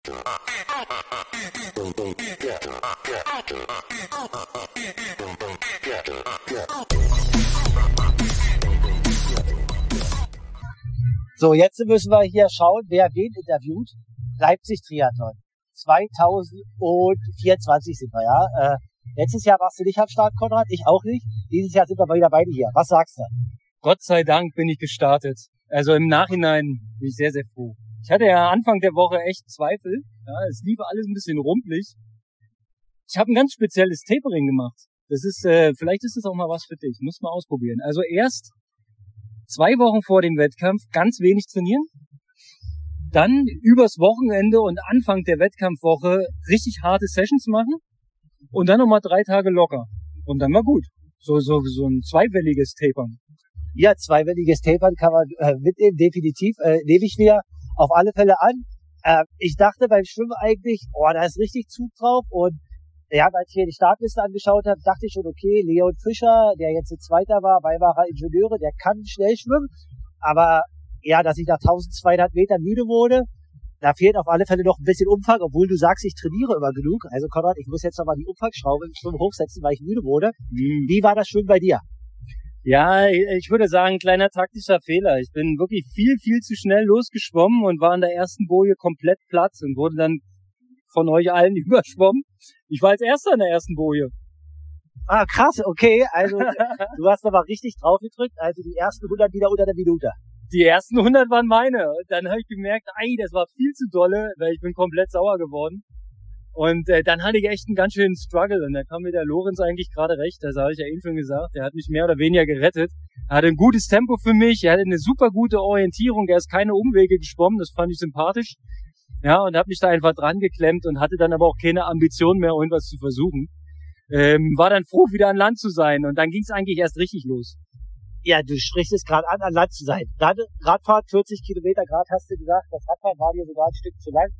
So, jetzt müssen wir hier schauen, wer wen interviewt. Leipzig Triathlon. 2024 sind wir, ja. Letztes Jahr warst du nicht am Start, Konrad, ich auch nicht. Dieses Jahr sind wir wieder beide hier. Was sagst du? Gott sei Dank bin ich gestartet. Also im Nachhinein bin ich sehr, sehr froh. Ich hatte ja Anfang der Woche echt Zweifel. Ja, es lief alles ein bisschen rumpelig. Ich habe ein ganz spezielles Tapering gemacht. Das ist, vielleicht ist das auch mal was für dich. Muss mal ausprobieren. Also erst 2 Wochen vor dem Wettkampf ganz wenig trainieren. Dann übers Wochenende und Anfang der Wettkampfwoche richtig harte Sessions machen. Und dann nochmal 3 Tage locker. Und dann war gut. So ein zweiwelliges Tapern. Ja, zweiwelliges Tapern kann man mitnehmen, definitiv. Nehme ich mir auf alle Fälle an. Ich dachte beim Schwimmen eigentlich, da ist richtig Zug drauf. Und ja, als ich hier die Startliste angeschaut habe, dachte ich schon, okay, Leon Fischer, der jetzt Zweiter war, Weimarer Ingenieure, der kann schnell schwimmen. Aber ja, dass ich nach 1200 Metern müde wurde, da fehlt auf alle Fälle noch ein bisschen Umfang, obwohl du sagst, ich trainiere immer genug. Also Konrad, ich muss jetzt nochmal die Umfangsschraube im Schwimmen hochsetzen, weil ich müde wurde. Wie war das Schwimmen bei dir? Ja, ich würde sagen, kleiner taktischer Fehler. Ich bin wirklich viel zu schnell losgeschwommen und war in der ersten Boje komplett platt und wurde dann von euch allen überschwommen. Ich war als Erster in der ersten Boje. Ah, krass, okay. Also du hast aber richtig drauf gedrückt. Also die ersten 100 wieder unter der Minute. Die ersten 100 waren meine. Und dann habe ich gemerkt, das war viel zu dolle, weil ich bin komplett sauer geworden. Und dann hatte ich echt einen ganz schönen Struggle. Und da kam mir der Lorenz eigentlich gerade recht. Das habe ich ja eben schon gesagt. Der hat mich mehr oder weniger gerettet. Er hatte ein gutes Tempo für mich. Er hatte eine super gute Orientierung. Er ist keine Umwege geschwommen. Das fand ich sympathisch. Ja, und habe mich da einfach dran geklemmt und hatte dann aber auch keine Ambition mehr, irgendwas zu versuchen. War dann froh, wieder an Land zu sein. Und dann ging es eigentlich erst richtig los. Ja, du sprichst es gerade an Land zu sein. Dann Radfahrt, 40 Kilometer Grad hast du gesagt. Das Radfahren war dir sogar ein Stück zu lang.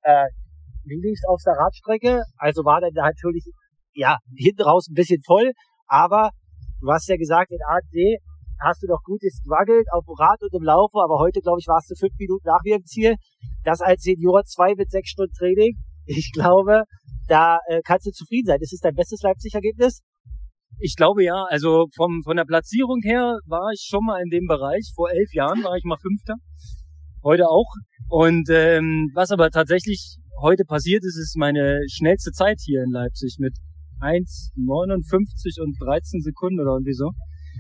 Du liegst auf der Radstrecke, also war dann natürlich, ja, hinten raus ein bisschen voll. Aber du hast ja gesagt, in A&D hast du noch gut gestruggelt auf dem Rad und im Laufen. Aber heute, glaube ich, warst du 5 Minuten nach mir im Ziel. Das als Senior 2 mit 6 Stunden Training. Ich glaube, da kannst du zufrieden sein. Ist es dein bestes Leipzig-Ergebnis? Ich glaube ja, also von der Platzierung her war ich schon mal in dem Bereich. Vor 11 Jahren war ich mal Fünfter, heute auch. Und was aber tatsächlich heute passiert ist, ist meine schnellste Zeit hier in Leipzig mit 1,59 und 13 Sekunden oder irgendwie so.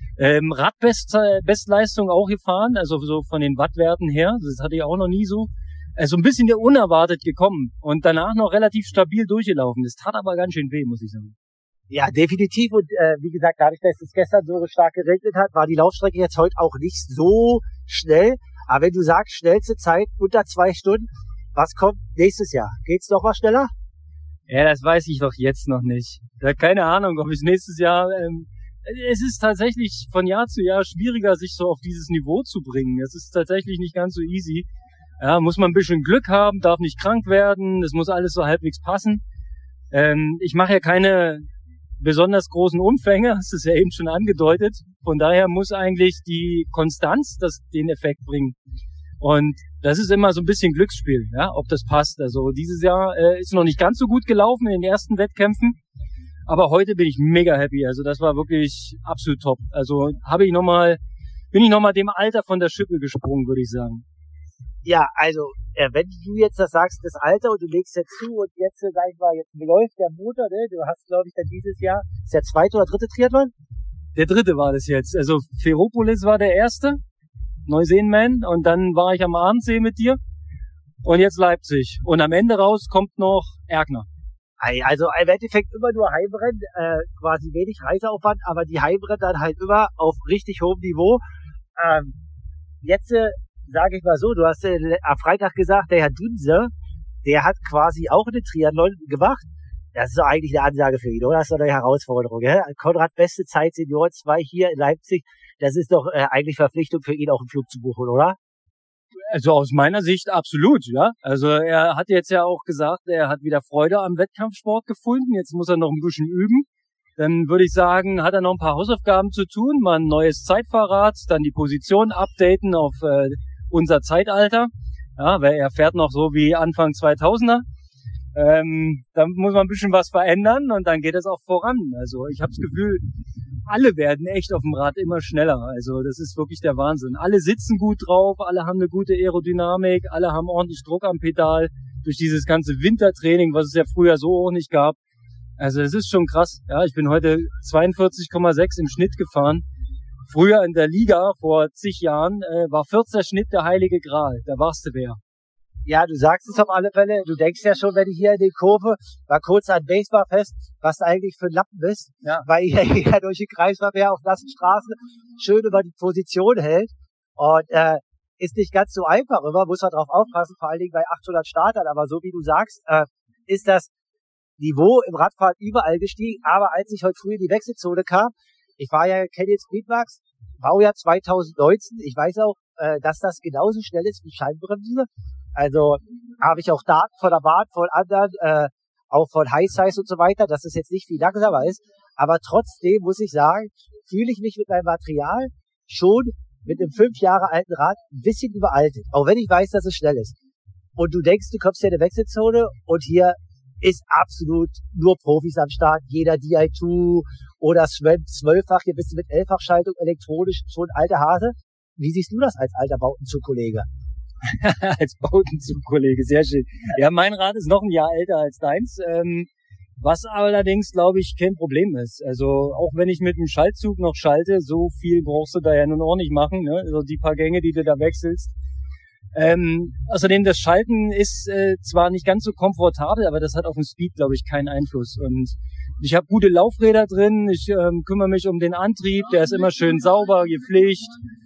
Radbestleistung auch gefahren, also so von den Wattwerten her, das hatte ich auch noch nie so. Also ein bisschen unerwartet gekommen und danach noch relativ stabil durchgelaufen. Das tat aber ganz schön weh, muss ich sagen. Ja, definitiv. Und wie gesagt, dadurch, dass es gestern so stark geregnet hat, war die Laufstrecke jetzt heute auch nicht so schnell. Aber wenn du sagst, schnellste Zeit unter 2 Stunden, was kommt nächstes Jahr? Geht's noch mal schneller? Ja, das weiß ich doch jetzt noch nicht. Keine Ahnung, ob ich nächstes Jahr... es ist tatsächlich von Jahr zu Jahr schwieriger, sich so auf dieses Niveau zu bringen. Es ist tatsächlich nicht ganz so easy. Ja, muss man ein bisschen Glück haben, darf nicht krank werden, das muss alles so halbwegs passen. Ich mache ja keine besonders großen Umfänge, hast du es ja eben schon angedeutet. Von daher muss eigentlich die Konstanz den Effekt bringen. Und das ist immer so ein bisschen Glücksspiel, ja, ob das passt. Also dieses Jahr ist noch nicht ganz so gut gelaufen in den ersten Wettkämpfen, aber heute bin ich mega happy. Also das war wirklich absolut top. Also bin ich nochmal dem Alter von der Schippe gesprungen, würde ich sagen. Ja, also wenn du jetzt das sagst, das Alter, und du legst jetzt zu und jetzt, sag ich mal, jetzt läuft der Motor, ne? Du hast, glaube ich, dann dieses Jahr, ist der 2. oder 3. Triathlon? Der 3. war das jetzt. Also Ferropolis war der 1. Neuseenman, und dann war ich am Abendsee mit dir und jetzt Leipzig. Und am Ende raus kommt noch Erkner. Also im Endeffekt immer nur Heimrennen, quasi wenig Reiseaufwand, aber die Heimrennen dann halt immer auf richtig hohem Niveau. Jetzt sage ich mal so, du hast am Freitag gesagt, der Herr Dunse, der hat quasi auch eine Triathlon gemacht. Das ist doch eigentlich eine Ansage für ihn, oder? Das ist doch eine Herausforderung. Ja? Konrad, beste Zeit, Senior 2 hier in Leipzig. Das ist doch eigentlich Verpflichtung für ihn, auch einen Flug zu buchen, oder? Also aus meiner Sicht absolut, ja. Also er hat jetzt ja auch gesagt, er hat wieder Freude am Wettkampfsport gefunden. Jetzt muss er noch ein bisschen üben. Dann würde ich sagen, hat er noch ein paar Hausaufgaben zu tun. Mal ein neues Zeitfahrrad, dann die Position updaten auf unser Zeitalter. Ja, weil er fährt noch so wie Anfang 2000er. Da muss man ein bisschen was verändern und dann geht es auch voran. Also ich habe das Gefühl, alle werden echt auf dem Rad immer schneller. Also das ist wirklich der Wahnsinn. Alle sitzen gut drauf, alle haben eine gute Aerodynamik, alle haben ordentlich Druck am Pedal durch dieses ganze Wintertraining, was es ja früher so auch nicht gab. Also es ist schon krass. Ja, ich bin heute 42,6 im Schnitt gefahren. Früher in der Liga, vor zig Jahren, war 14. Schnitt der heilige Gral. Da warst du wer. Ja, du sagst es auf alle Fälle. Du denkst ja schon, wenn ich hier in die Kurve war kurz an Baseball fest, was du eigentlich für ein Lappen bist, Ja. weil ihr hier durch den Kreisverkehr auf nassen Straßen schön über die Position hält. Und ist nicht ganz so einfach immer, muss man drauf aufpassen, vor allen Dingen bei 800 Startern. Aber so wie du sagst, ist das Niveau im Radfahren überall gestiegen. Aber als ich heute früh in die Wechselzone kam, ich war ja Canyon Speedmax, Baujahr 2019, ich weiß auch, dass das genauso schnell ist wie Scheibenbremse. Also habe ich auch Daten von der Bahn, von anderen, auch von High Size und so weiter, dass es jetzt nicht viel langsamer ist. Aber trotzdem muss ich sagen, fühle ich mich mit meinem Material schon mit einem 5 Jahre alten Rad ein bisschen überaltet. Auch wenn ich weiß, dass es schnell ist. Und du denkst, du kommst hier in eine Wechselzone und hier ist absolut nur Profis am Start. Jeder Di2 oder Sven 12-fach, hier bist du mit 11-fach-Schaltung elektronisch schon alter Hase. Wie siehst du das als alter Bautenzugkollege? Als Bautenzugkollege, sehr schön. Ja, mein Rad ist noch ein Jahr älter als deins, was allerdings, glaube ich, kein Problem ist. Also auch wenn ich mit dem Schaltzug noch schalte, so viel brauchst du da ja nun auch nicht machen, ne? Also die paar Gänge, die du da wechselst. Außerdem das Schalten ist zwar nicht ganz so komfortabel, aber das hat auf den Speed, glaube ich, keinen Einfluss. Und ich habe gute Laufräder drin, ich kümmere mich um den Antrieb, der ist immer schön sauber, gepflegt,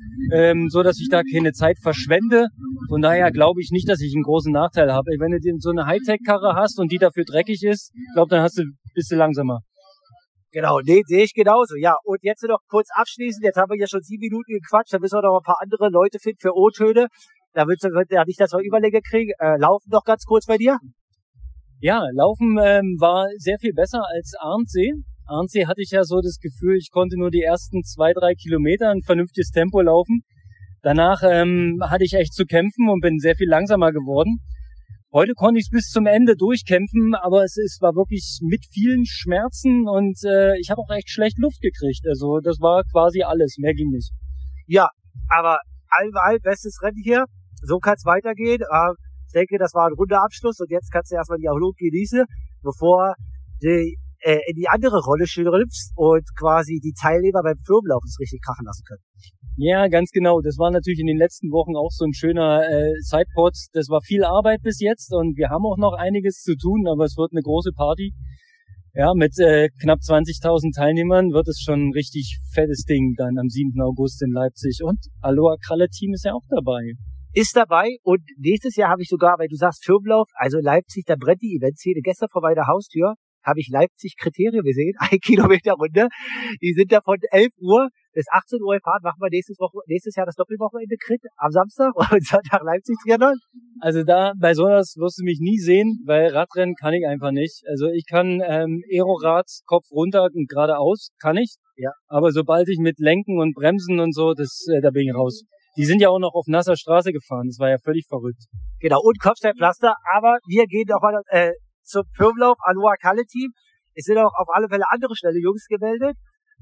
so dass ich da keine Zeit verschwende. Von daher glaube ich nicht, dass ich einen großen Nachteil habe. Wenn du so eine Hightech-Karre hast und die dafür dreckig ist, glaube dann bist du langsamer. Genau, nee, sehe ich genauso. Ja, und jetzt noch kurz abschließend, jetzt haben wir hier schon 7 Minuten gequatscht, da müssen wir noch ein paar andere Leute finden für O-Töne. Da wird ja nicht, dass wir Überlänge kriegen. Laufen noch ganz kurz bei dir? Ja, Laufen war sehr viel besser als Arendsee. Arendsee hatte ich ja so das Gefühl, ich konnte nur die ersten 2-3 Kilometer ein vernünftiges Tempo laufen. Danach hatte ich echt zu kämpfen und bin sehr viel langsamer geworden. Heute konnte ich es bis zum Ende durchkämpfen, aber es war wirklich mit vielen Schmerzen und ich habe auch echt schlecht Luft gekriegt. Also das war quasi alles, mehr ging nicht. Ja, aber allweil bestes Rennen hier. So kann es weitergehen. Ich denke, das war ein runder Abschluss und jetzt kannst du erstmal die Erholung genießen, bevor du in die andere Rolle schlüpfst und quasi die Teilnehmer beim Firmenlauf es richtig krachen lassen können. Ja, ganz genau. Das war natürlich in den letzten Wochen auch so ein schöner Sidepod. Das war viel Arbeit bis jetzt und wir haben auch noch einiges zu tun, aber es wird eine große Party. Ja, mit knapp 20.000 Teilnehmern wird es schon ein richtig fettes Ding dann am 7. August in Leipzig. Und Aloha Kralle Team ist ja auch dabei. Ist dabei und nächstes Jahr habe ich sogar, weil du sagst Firmenlauf, also Leipzig, da brennt die Eventszene. Gestern vor meiner Haustür habe ich Leipzig Kriterien gesehen, 1 Kilometer Runde. Die sind da von 11 Uhr bis 18 Uhr gefahren. Machen wir nächstes Jahr das Doppelwochenende Crit am Samstag und Sonntag Leipzig Triathlon. Also da, bei sowas wirst du mich nie sehen, weil Radrennen kann ich einfach nicht. Also ich kann Aerorad, Kopf runter und geradeaus, kann ich. Ja. Aber sobald ich mit Lenken und Bremsen und so, da bin ich raus. Die sind ja auch noch auf nasser Straße gefahren. Das war ja völlig verrückt. Genau, und Kopfsteinpflaster. Aber wir gehen doch mal zum Firmenlauf Aloha Kralle Team. Es sind auch auf alle Fälle andere schnelle Jungs gemeldet.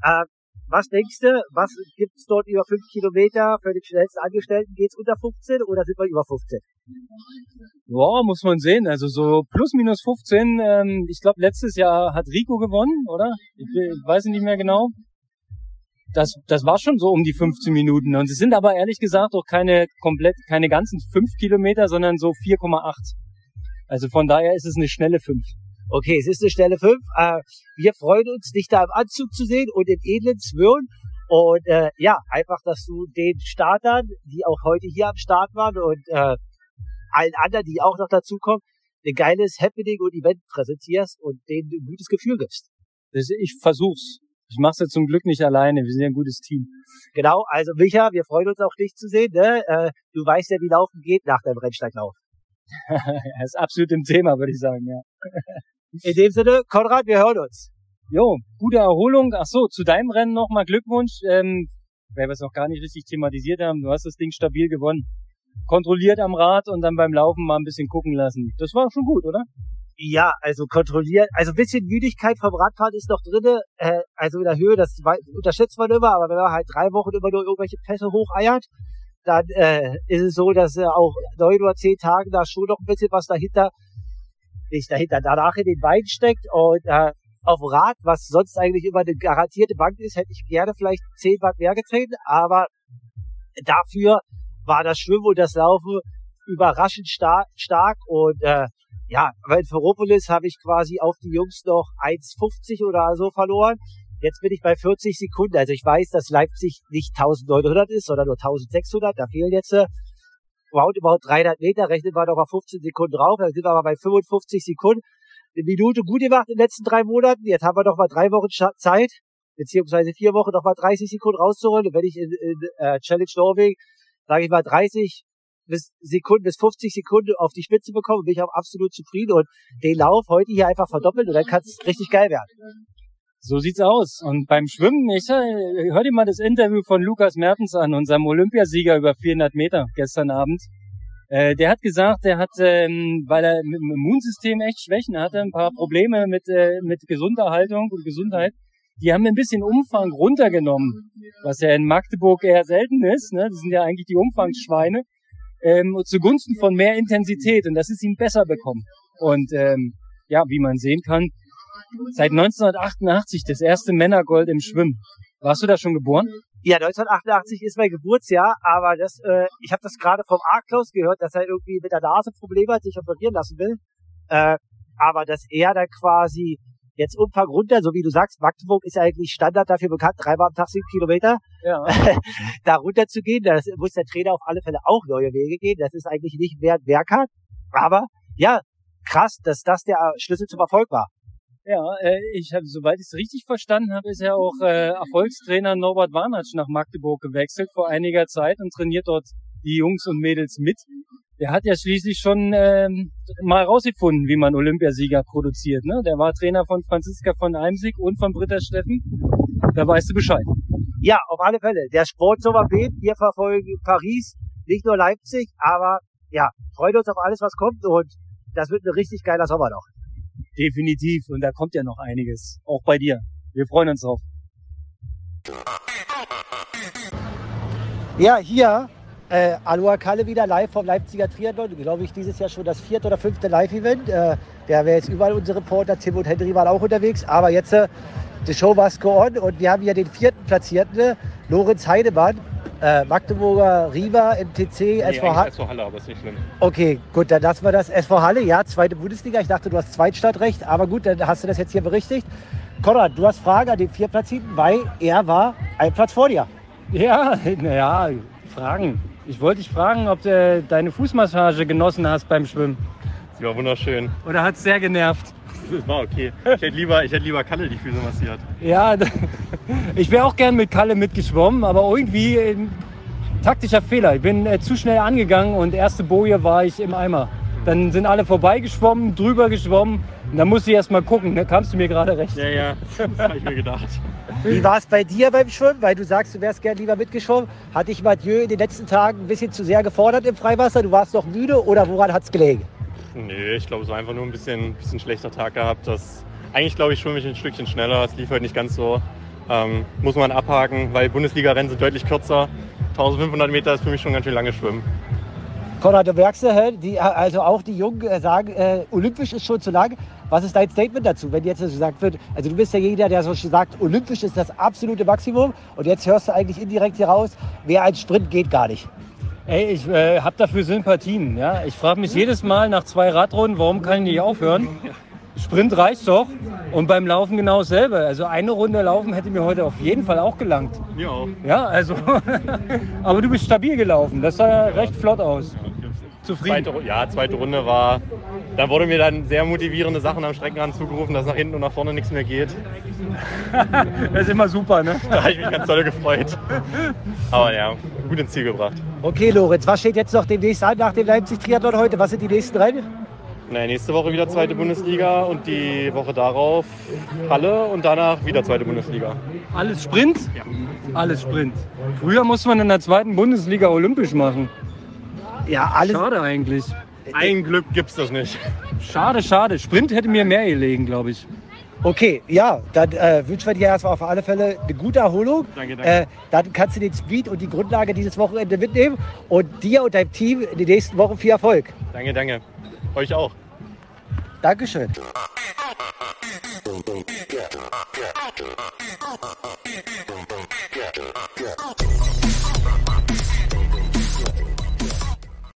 Was denkst du, was gibt's dort über 5 Kilometer für den schnellsten Angestellten? Geht's unter 15 oder sind wir über 15? Ja, muss man sehen. Also so plus minus 15. Ich glaube, letztes Jahr hat Rico gewonnen, oder? Ich weiß nicht mehr genau. Das war schon so um die 15 Minuten. Und es sind aber ehrlich gesagt auch keine ganzen 5 Kilometer, sondern so 4,8. Also von daher ist es eine schnelle 5. Okay, es ist eine schnelle 5. Wir freuen uns, dich da im Anzug zu sehen und in edlen Zwirn. Und ja, einfach, dass du den Startern, die auch heute hier am Start waren und allen anderen, die auch noch dazukommen, ein geiles Happening und Event präsentierst und denen ein gutes Gefühl gibst. Ich versuch's. Ich mach's ja zum Glück nicht alleine. Wir sind ja ein gutes Team. Genau, also Micha, wir freuen uns auch, dich zu sehen. Ne? Du weißt ja, wie Laufen geht nach deinem Rennsteiglauf. Er ist absolut im Thema, würde ich sagen, ja. In dem Sinne, Konrad, wir hören uns. Jo, gute Erholung. Ach so, zu deinem Rennen nochmal Glückwunsch. Weil wir es noch gar nicht richtig thematisiert haben. Du hast das Ding stabil gewonnen. kontrolliert am Rad und dann beim Laufen mal ein bisschen gucken lassen. Das war schon gut, oder? Ja, also kontrolliert, also ein bisschen Müdigkeit vom Radfahren ist noch drinne, also in der Höhe, das unterschätzt man immer, aber wenn man halt 3 Wochen immer nur irgendwelche Pässe hocheiert, dann ist es so, dass auch 9 oder 10 Tagen da schon noch ein bisschen was danach in den Beinen steckt und auf dem Rad, was sonst eigentlich immer eine garantierte Bank ist, hätte ich gerne vielleicht 10 Watt mehr getreten, aber dafür war das Schwimmen und das Laufen überraschend stark und ja, weil in Ferropolis habe ich quasi auf die Jungs noch 1,50 oder so verloren. Jetzt bin ich bei 40 Sekunden. Also ich weiß, dass Leipzig nicht 1900 ist, sondern nur 1600. Da fehlen jetzt roundabout 300 Meter. Rechnen wir noch mal 15 Sekunden drauf. Dann sind wir aber bei 55 Sekunden. Eine Minute gut gemacht in den letzten 3 Monaten. Jetzt haben wir noch mal 3 Wochen Zeit, beziehungsweise 4 Wochen noch mal 30 Sekunden rauszuholen. Und wenn ich in Challenge Norwegen, sage ich mal 30 bis 50 Sekunden auf die Spitze bekommen, bin ich auch absolut zufrieden und den Lauf heute hier einfach verdoppeln und dann kann es richtig geil werden. So sieht's aus. Und beim Schwimmen, hör dir mal das Interview von Lukas Mertens an, unserem Olympiasieger über 400 Meter gestern Abend. Der hat gesagt, er hat, weil er mit dem Immunsystem echt Schwächen hatte, ein paar Probleme mit Gesunderhaltung und Gesundheit. Die haben ein bisschen Umfang runtergenommen, was ja in Magdeburg eher selten ist. Ne? Das sind ja eigentlich die Umfangsschweine. Zugunsten von mehr Intensität und das ist ihm besser bekommen. Und ja, wie man sehen kann, seit 1988 das erste Männergold im Schwimmen. Warst du da schon geboren? Ja, 1988 ist mein Geburtsjahr, aber ich habe das gerade vom Arklaus gehört, dass er irgendwie mit der Nase Probleme hat, sich operieren lassen will. Aber dass er dann quasi jetzt Umfang runter, so wie du sagst, Magdeburg ist ja eigentlich Standard dafür bekannt, 3-mal am Tag 7 Kilometer, ja. Da runter zu gehen, da muss der Trainer auf alle Fälle auch neue Wege gehen, das ist eigentlich nicht mehr ein Werk, aber ja, krass, dass das der Schlüssel zum Erfolg war. Ja, soweit ich es richtig verstanden habe, ist ja auch Erfolgstrainer Norbert Warnatsch nach Magdeburg gewechselt vor einiger Zeit und trainiert dort die Jungs und Mädels mit. Der hat ja schließlich schon mal rausgefunden, wie man Olympiasieger produziert. Ne? Der war Trainer von Franziska von Eimsig und von Britta Steffen. Da weißt du Bescheid. Ja, auf alle Fälle. Der Sportsommer bebt. Wir verfolgen Paris, nicht nur Leipzig. Aber ja, freuen uns auf alles, was kommt. Und das wird ein richtig geiler Sommer noch. Definitiv. Und da kommt ja noch einiges. Auch bei dir. Wir freuen uns drauf. Ja, hier Aloha Kalle wieder live vom Leipziger Triathlon. Glaube ich, dieses Jahr schon das 4. oder 5. Live-Event. Der wäre jetzt überall unsere Reporter. Tim und Henry waren auch unterwegs. Aber jetzt, die Show must go on. Und wir haben hier den 4. Platzierten, Lorenz Heidemann, Magdeburger Riva, MTC, SV Halle. SV Halle, aber ist nicht schlimm. Okay, gut, dann lassen wir das. SV Halle, ja, 2. Bundesliga. Ich dachte, du hast Zweitstadtrecht. Aber gut, dann hast du das jetzt hier berichtigt. Konrad, du hast Fragen an den 4. Platzierten, weil er war ein Platz vor dir. Ja, naja, Fragen. Ich wollte dich fragen, ob du deine Fußmassage genossen hast beim Schwimmen. Sie war wunderschön. Oder hat es sehr genervt? Das war okay. Ich hätte lieber Kalle die Füße massiert. Ja, ich wäre auch gern mit Kalle mitgeschwommen, aber irgendwie ein taktischer Fehler. Ich bin zu schnell angegangen und erste Boje war ich im Eimer. Dann sind alle vorbeigeschwommen, drüber geschwommen. Und dann musste ich erst mal gucken, da kamst du mir gerade recht. Ja, das habe ich mir gedacht. Wie war es bei dir beim Schwimmen? Weil du sagst, du wärst gern lieber mitgeschwommen. Hat dich Mathieu in den letzten Tagen ein bisschen zu sehr gefordert im Freiwasser? Du warst noch müde oder woran hat es gelegen? Nee, ich glaube, es war einfach nur ein bisschen schlechter Tag gehabt. Eigentlich glaube ich, schwimme ich ein Stückchen schneller. Es lief halt nicht ganz so. Muss man abhaken, weil Bundesliga-Rennen sind deutlich kürzer. 1500 Meter ist für mich schon ganz schön lange Schwimmen. Konrad, du merkst, also auch die Jungen sagen, olympisch ist schon zu lang. Was ist dein Statement dazu, wenn jetzt gesagt wird, also du bist ja jeder, der so sagt, olympisch ist das absolute Maximum und jetzt hörst du eigentlich indirekt hier raus, wer ein Sprint geht gar nicht. Ey, ich habe dafür Sympathien. Ja? Ich frage mich jedes Mal nach 2 Radrunden, warum kann ich nicht aufhören? Sprint reicht doch und beim Laufen genau dasselbe. Also eine Runde laufen hätte mir heute auf jeden Fall auch gelangt. Mir auch. Ja, also, aber du bist stabil gelaufen, das sah recht flott aus. Zufrieden? Zweite Runde war, da wurde mir dann sehr motivierende Sachen am Streckenrand zugerufen, dass nach hinten und nach vorne nichts mehr geht. Das ist immer super, ne? Da habe ich mich ganz doll gefreut. Aber ja, gut ins Ziel gebracht. Okay, Lorenz, was steht jetzt noch demnächst an nach dem Leipzig-Triathlon heute? Was sind die nächsten Rennen? Nächste Woche wieder 2. Bundesliga und die Woche darauf Halle und danach wieder 2. Bundesliga. Alles Sprint? Ja. Alles Sprint. Früher musste man in der 2. Bundesliga olympisch machen. Ja, alles. Schade eigentlich. Ein Glück gibt's das nicht. Schade. Sprint hätte mir mehr gelegen, glaube ich. Okay, ja, dann wünschen wir dir erstmal auf alle Fälle eine gute Erholung. Danke. Dann kannst du den Speed und die Grundlage dieses Wochenende mitnehmen und dir und deinem Team in den nächsten Wochen viel Erfolg. Danke. Euch auch. Dankeschön. Yeah.